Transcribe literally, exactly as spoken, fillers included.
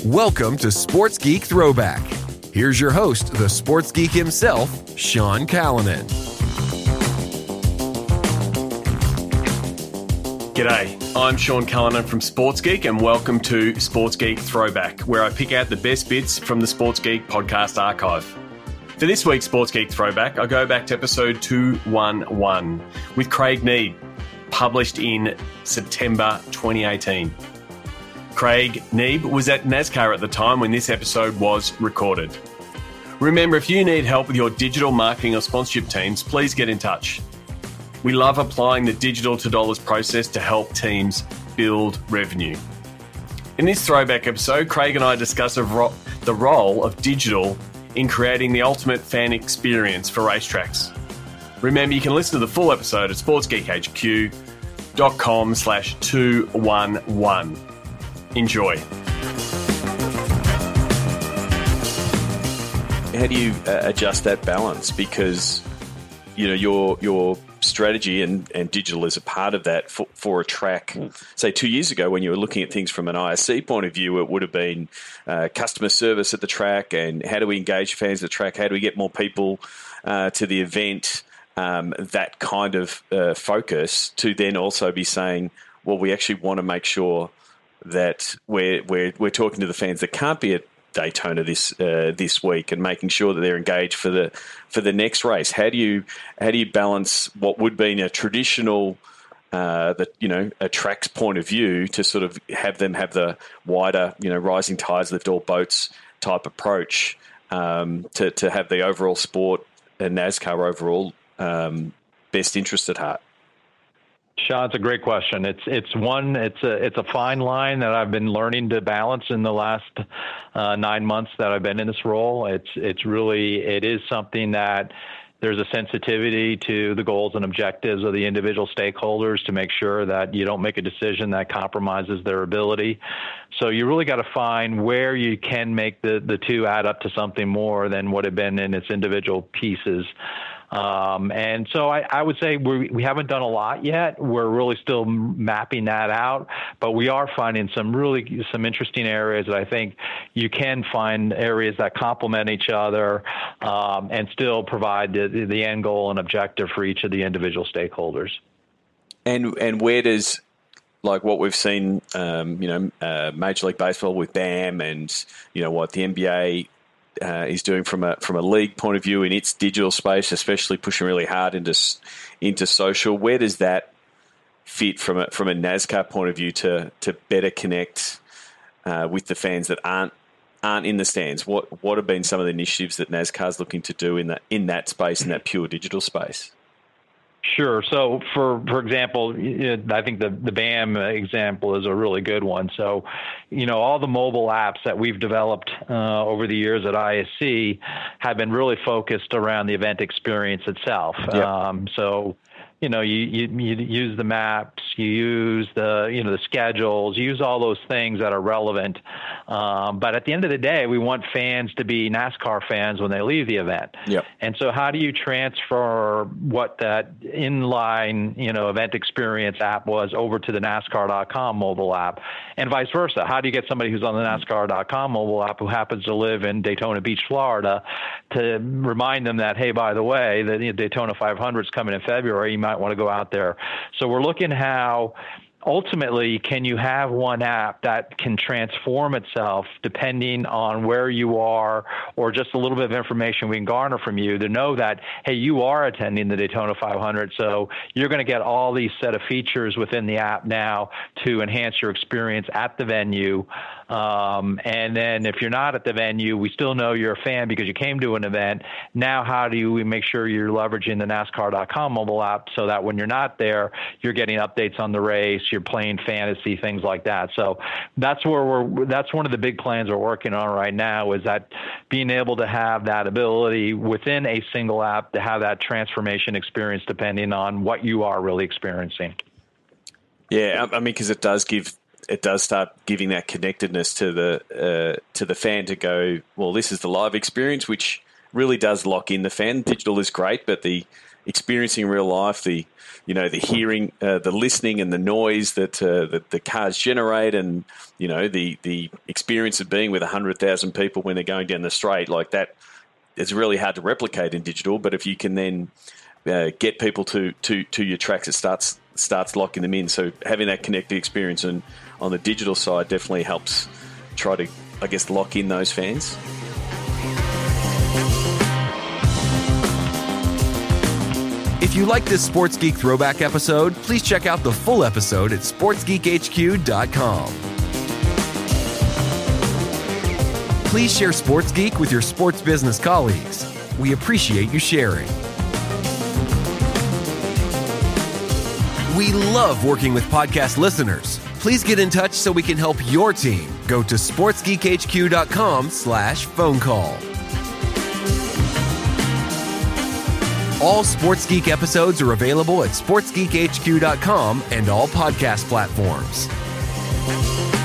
Welcome to Sports Geek Throwback. Here's your host, the Sports Geek himself, Sean Callanan. G'day, I'm Sean Callanan from Sports Geek and welcome to Sports Geek Throwback, where I pick out the best bits from the Sports Geek podcast archive. For this week's Sports Geek Throwback, I go back to episode two eleven with Craig Neeb, published in September twenty eighteen. Craig Neeb was at NASCAR at the time when this episode was recorded. Remember, if you need help with your digital marketing or sponsorship teams, please get in touch. We love applying the digital to dollars process to help teams build revenue. In this throwback episode, Craig and I discuss a ro- the role of digital in creating the ultimate fan experience for racetracks. Remember, you can listen to the full episode at sportsgeekhq.com slash 211. Enjoy. How do you uh, adjust that balance? Because, you know, your your strategy and, and digital is a part of that for, for a track. Say two years ago when you were looking at things from an I S C point of view, it would have been uh, customer service at the track and how do we engage fans at the track? How do we get more people uh, to the event? Um, that kind of uh, focus to then also be saying, well, we actually want to make sure that we're, we're, we're talking to the fans that can't be at Daytona this uh, this week and making sure that they're engaged for the for the next race. How do you how do you balance what would be a traditional uh, that you know a track's point of view to sort of have them have the wider you know rising tides lift all boats type approach um, to to have the overall sport and NASCAR overall um, best interest at heart? Sean, it's a great question. It's it's one it's a it's a fine line that I've been learning to balance in the last uh, nine months that I've been in this role. It's it's really it is something that there's a sensitivity to the goals and objectives of the individual stakeholders to make sure that you don't make a decision that compromises their ability. So you really got to find where you can make the the two add up to something more than what had been in its individual pieces. Um, and so I, I would say we we haven't done a lot yet. We're really still mapping that out, but we are finding some really some interesting areas that I think you can find areas that complement each other um, and still provide the, the end goal and objective for each of the individual stakeholders. And and where does like what we've seen, um, you know, uh, Major League Baseball with B A M and you know what the N B A. Uh, is doing from a from a league point of view in its digital space, especially pushing really hard into into social. Where does that fit from a from a NASCAR point of view to to better connect uh, with the fans that aren't aren't in the stands? What what have been some of the initiatives that NASCAR's looking to do in that in that space, in that pure digital space? Sure. So, for for example, I think the, the B A M example is a really good one. So, you know, all the mobile apps that we've developed uh, over the years at I S C have been really focused around the event experience itself. Yep. Um, so, you know, you, you you use the maps, you use the you know the schedules, you use all those things that are relevant. Um, but at the end of the day, we want fans to be NASCAR fans when they leave the event. Yep. And so, how do you transfer what that inline you know event experience app was over to the NASCAR dot com mobile app, and vice versa? How do you get somebody who's on the NASCAR dot com mobile app who happens to live in Daytona Beach, Florida, to remind them that, hey, by the way, the you know, Daytona five hundred is coming in February. You might want to go out there. So we're looking how ultimately can you have one app that can transform itself depending on where you are or just a little bit of information we can garner from you to know that, hey, you are attending the Daytona five hundred. So you're going to get all these set of features within the app now to enhance your experience at the venue. Um, and then if you're not at the venue, we still know you're a fan because you came to an event. Now, how do we make sure you're leveraging the NASCAR dot com mobile app so that when you're not there, you're getting updates on the race, you're playing fantasy, things like that. So that's where we're, that's one of the big plans we're working on right now is that being able to have that ability within a single app to have that transformation experience depending on what you are really experiencing. Yeah, I mean, because it does give it does start giving that connectedness to the uh, to the fan to go, well, this is the live experience, which really does lock in the fan. Digital is great, but the experiencing real life, the you know the hearing, uh, the listening, and the noise that uh, that the cars generate, and you know the the experience of being with a hundred thousand people when they're going down the straight, like that, it's really hard to replicate in digital. But if you can then uh, get people to, to to your tracks, it starts starts locking them in. So having that connected experience and on the digital side definitely helps try to, I guess, lock in those fans. If you like this Sports Geek Throwback episode, please check out the full episode at sports geek h q dot com. Please share Sports Geek with your sports business colleagues. We appreciate you sharing. We love working with podcast listeners. Please get in touch so we can help your team. Go to sports geek h q dot com slash phone call. All Sports Geek episodes are available at sports geek h q dot com and all podcast platforms.